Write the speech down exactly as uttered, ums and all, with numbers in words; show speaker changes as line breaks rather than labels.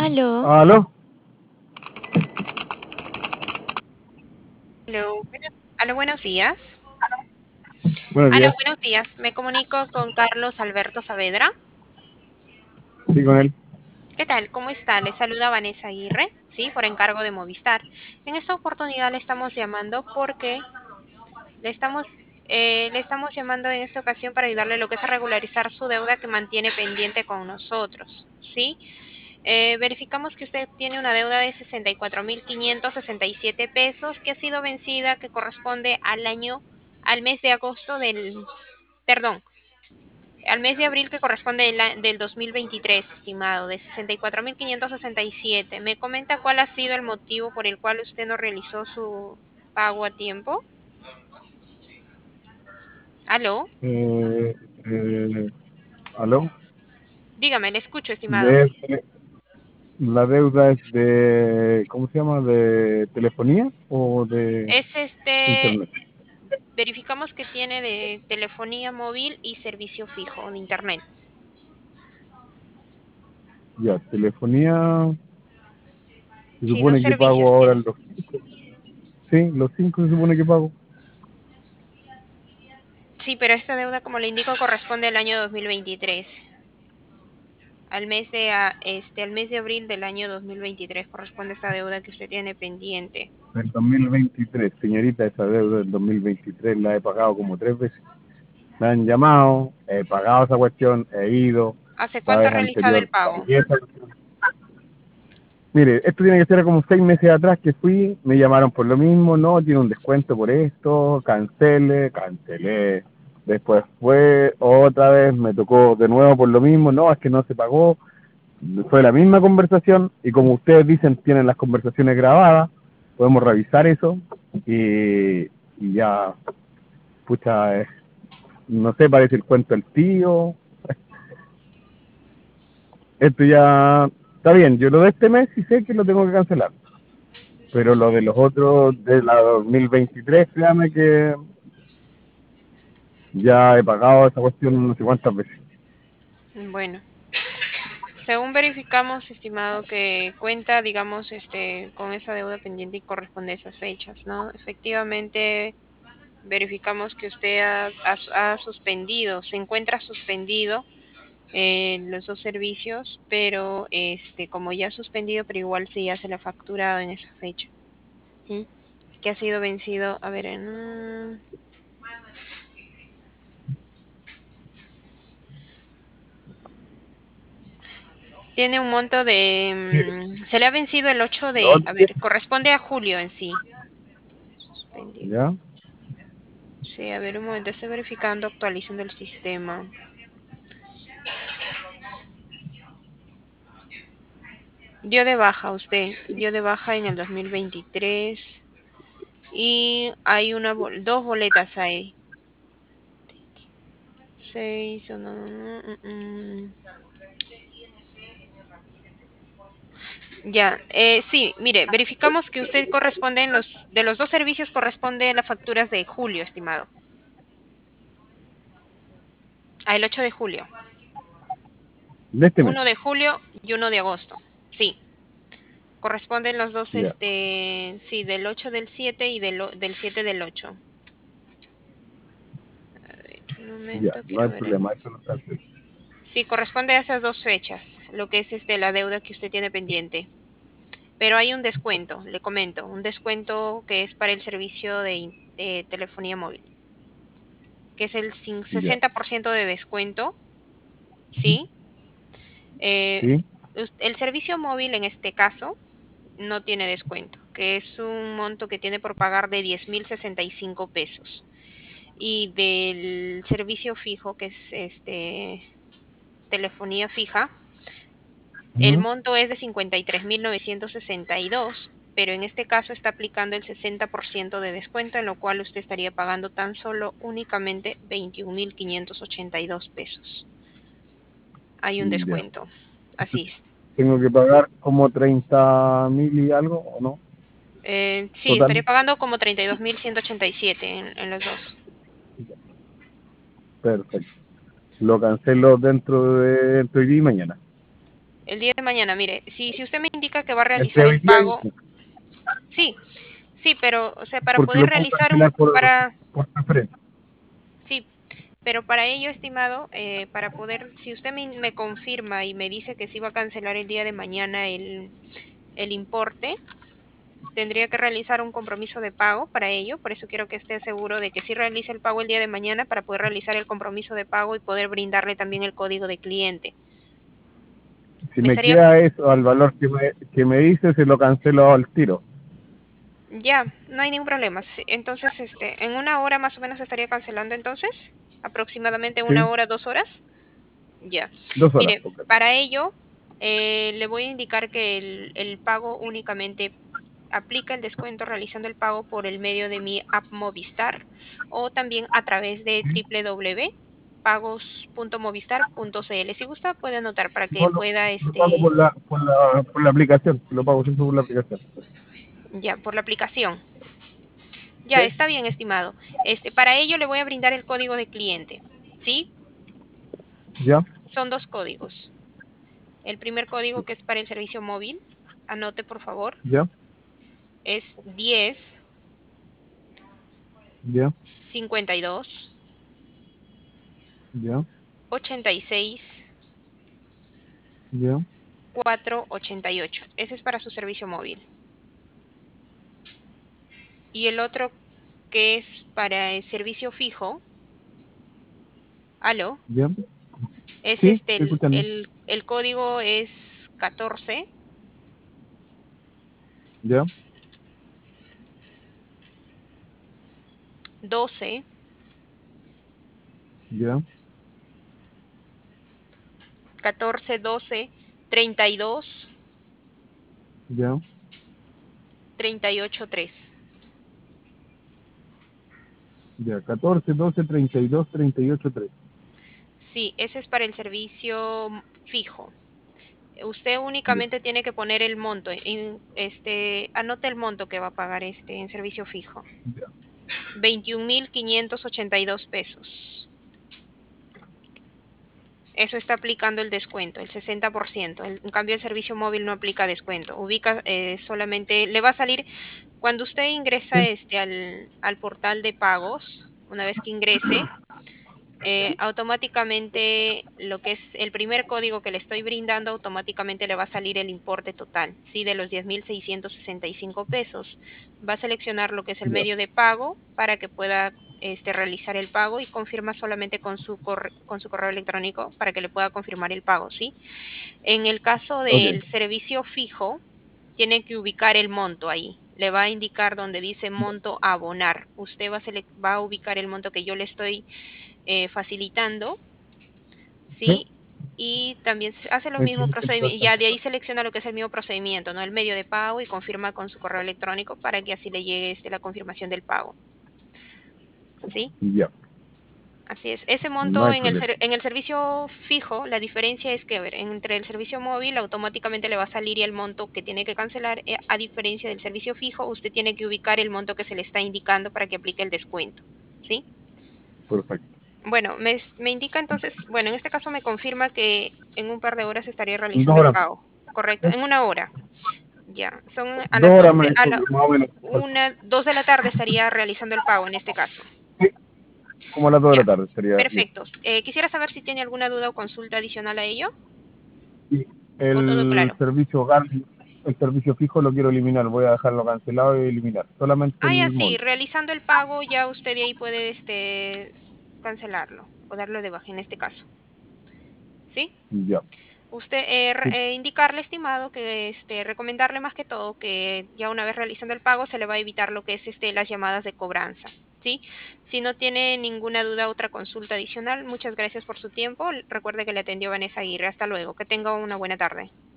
Aló.
¿Aló?
Aló, bueno- aló, buenos días.
Buenos
Aló,
días.
buenos días. Me comunico con Carlos Alberto Saavedra.
Sí, con él.
¿Qué tal? ¿Cómo está? Le saluda Vanessa Aguirre, sí, por encargo de Movistar. En esta oportunidad le estamos llamando porque le estamos, eh, le estamos llamando en esta ocasión para ayudarle lo que es a regularizar su deuda que mantiene pendiente con nosotros, ¿sí? Eh, verificamos que usted tiene una deuda de sesenta y cuatro mil quinientos sesenta y siete pesos que ha sido vencida, que corresponde al año, al mes de agosto del, perdón, al mes de abril que corresponde del, a- del dos mil veintitrés, estimado, de sesenta y cuatro mil quinientos sesenta y siete. ¿Me comenta cuál ha sido el motivo por el cual usted no realizó su pago a tiempo? ¿Aló?
Eh, eh, ¿Aló?
Dígame, le escucho, estimado.
De, ¿La deuda es de, ¿cómo se llama? ¿De telefonía o de
Es este,
internet?
verificamos que tiene de telefonía móvil y servicio fijo de internet.
Ya, telefonía, se
Sí, dos
supone que pago
servicios
ahora
tiene.
los cinco. Sí, los cinco se supone que pago.
Sí, pero esta deuda, como le indico, corresponde al año dos mil veintitrés. Al mes de, a- este, al mes de abril del año dos mil veintitrés corresponde esta deuda que usted tiene pendiente.
Del dos mil veintitrés, señorita, esa deuda del dos mil veintitrés la he pagado como tres veces. Me han llamado, he pagado esa cuestión, he ido,
¿Hace
la
cuánto ha
vez
realizado el
anterior
pago?
pagué esa cuestión. Mire, esto tiene que ser como seis meses atrás que fui, me llamaron por lo mismo, no, tiene un descuento por esto, cancele, cancelé. Después fue otra vez, me tocó de nuevo por lo mismo, no, es que no se pagó. Fue la misma conversación y como ustedes dicen, tienen las conversaciones grabadas, podemos revisar eso y, y ya, pucha, eh, no sé, parece el cuento del tío. Esto ya está bien, yo lo de este mes sí sé que lo tengo que cancelar. Pero lo de los otros de la dos mil veintitrés, créame que ya he pagado esa cuestión no sé cuántas veces.
Bueno, según verificamos, estimado, que cuenta, digamos, este, con esa deuda pendiente y corresponde a esas fechas, ¿no? Efectivamente, verificamos que usted ha, ha- ha suspendido, se encuentra suspendido eh, los dos servicios, pero este, como ya ha suspendido, pero igual sí ya se le ha facturado en esa fecha. ¿Sí? Que ha sido vencido, a ver, en, tiene un monto
Mire,
de, mm, se le ha vencido el ocho
lo
de,
otro
a
que-
ver, corresponde a julio en sí. Suspendido.
¿Ya?
Sí, a ver, un momento, estoy verificando, actualizando el sistema. Dio de baja usted, dio de baja en el dos mil veintitrés y hay una, bol- dos boletas ahí. Seis, no, no, no, mm, mm. Ya, eh, sí, mire, verificamos que usted corresponde en los, de los dos servicios corresponde a las facturas de julio, estimado. A el ocho de julio.
De este mes.
Uno de julio y uno de agosto. Sí, corresponden los dos,
Ya,
este, sí, del ocho del siete y del, o- del siete del ocho. A ver, un
ya,
momento,
no
quiero
hay
ver. el-
problema, eso no está bien.
Sí, corresponde a esas dos fechas, lo que es este, la deuda que usted tiene pendiente. Pero hay un descuento, le comento, un descuento que es para el servicio de, in- de telefonía móvil, que es el cin-
Ya,
sesenta por ciento de descuento, ¿sí? Eh,
¿sí?
us- el servicio móvil en este caso no tiene descuento, que es un monto que tiene por pagar de diez mil sesenta y cinco pesos. Y del servicio fijo, que es este telefonía fija, el
Ujú.
monto es de cincuenta y tres mil novecientos sesenta y dos, pero en este caso está aplicando el sesenta por ciento de descuento, en lo cual usted estaría pagando tan solo únicamente veintiún mil quinientos ochenta y dos pesos. Hay un
Ya.
descuento. Así es.
Tengo que pagar como treinta mil y algo, ¿o no?
Eh, sí, estaría
Total.
pagando como treinta y dos mil ciento ochenta y siete en, en los dos.
Perfecto. Lo cancelo dentro de entre hoy día y mañana.
El día de mañana, mire, si, si usted me indica que va a realizar
Entre
el
hoy día y
pago, sí, sí, pero, o sea, para
porque
poder
lo puedo
realizar un,
cancelar por,
para,
por transferencia.
sí, pero para ello, estimado, eh, para poder, si usted me, me confirma y me dice que sí va a cancelar el día de mañana el, el importe, tendría que realizar un compromiso de pago para ello, por eso quiero que esté seguro de que sí realice el pago el día de mañana para poder realizar el compromiso de pago y poder brindarle también el código de cliente.
Si
Me
me
estaría,
queda eso al valor que me, que me dice, se lo cancelo al tiro.
ya, no hay ningún problema. Sí, entonces, este, en una hora más o menos estaría cancelando entonces, aproximadamente una
Sí,
hora, dos horas. Ya.
dos horas.
Mire,
Ok.
para ello, eh, le voy a indicar que el, el pago únicamente aplica el descuento realizando el pago por el medio de mi app Movistar o también a través de w w w punto pagos punto movistar punto c l. Si gusta, puede anotar para que
No, lo,
pueda,
lo pago
este,
por la, por la, por la aplicación. Lo pago siempre por la aplicación.
ya, por la aplicación.
¿Sí?
Ya, está bien, estimado. Este, para ello le voy a brindar el código de cliente. ¿Sí?
¿Ya?
Son dos códigos. El primer código que es para el servicio móvil, anote por favor,
¿Ya?
es diez
¿Ya?
cincuenta y dos
¿Ya?
ochenta y seis
¿Ya?
cuatro ochenta y ocho. Ese es para su servicio móvil. Y el otro que es para el servicio fijo, aló,
¿Ya?
es
Sí,
este,
estoy
el,
escuchando.
el, el código es catorce
¿Ya?
doce
¿Ya?
catorce doce treinta y dos
¿Ya?
treinta y ocho tres.
Ya, catorce, doce, treinta y dos, treinta y ocho, tres.
Sí, ese es para el servicio fijo. Usted
Ya,
únicamente tiene que poner el monto, en, este, anote el monto que va a pagar este en servicio fijo.
ya.
veintiún mil quinientos ochenta y dos pesos. Eso está aplicando el descuento, el sesenta por ciento. El- en cambio, el servicio móvil no aplica descuento. Ubica eh, solamente, le va a salir, cuando usted ingresa
Sí,
este al, al portal de pagos, una vez que ingrese, eh, automáticamente lo que es el primer código que le estoy brindando, automáticamente le va a salir el importe total, sí, de los diez mil seiscientos sesenta y cinco pesos. Va a seleccionar lo que es el
ya.
medio de pago para que pueda este, realizar el pago y confirma solamente con su, corre con su correo electrónico para que le pueda confirmar el pago, ¿sí? En el caso
Ok,
del servicio fijo, tiene que ubicar el monto ahí. Le va a indicar donde dice monto a abonar. Usted va a, va a ubicar el monto que yo le estoy eh, facilitando,
sí.
¿sí? Y también se- hace lo mismo
veintiocho,
procedimiento,
cincuenta.
ya de ahí selecciona lo que es el mismo procedimiento, ¿no? El medio de pago y confirma con su correo electrónico para que así le llegue este, la confirmación del pago, ¿sí?
Ya,
Así es. Ese
no
monto
hay
en el,
problema.
ser- en el servicio fijo, la diferencia es que, a ver, entre el servicio móvil automáticamente le va a salir el monto que tiene que cancelar, eh, a diferencia del servicio fijo, usted tiene que ubicar el monto que se le está indicando para que aplique el descuento, ¿sí?
Perfecto.
Bueno, me, me indica entonces, bueno, en este caso me confirma que en un par de horas estaría
En dos
realizando el
horas.
pago, ¿correcto?
¿Sí?
En una hora, ya. Son a
Dos
las
horas
doce,
me
a
dijo
la
que más o menos.
una, dos de la tarde estaría realizando el pago en este caso.
Sí, como a las dos de la
Ya,
tarde sería bien.
perfecto. Eh, quisiera saber si tiene alguna duda o consulta adicional a ello,
Y
o todo
el
claro.
servicio hogar, el servicio fijo lo quiero eliminar. Voy a dejarlo cancelado y eliminar. Solamente
Ah, ya
el
sí,
móvil.
realizando el pago ya usted de ahí puede este cancelarlo o darlo de baja en este caso, ¿sí?
Ya.
Usted eh, re-
Sí.
eh, indicarle, estimado, que este recomendarle más que todo que ya una vez realizando el pago se le va a evitar lo que es este las llamadas de cobranza, ¿sí? Si no tiene ninguna duda otra consulta adicional, muchas gracias por su tiempo. Recuerde que le atendió Vanessa Aguirre. Hasta luego. Que tenga una buena tarde.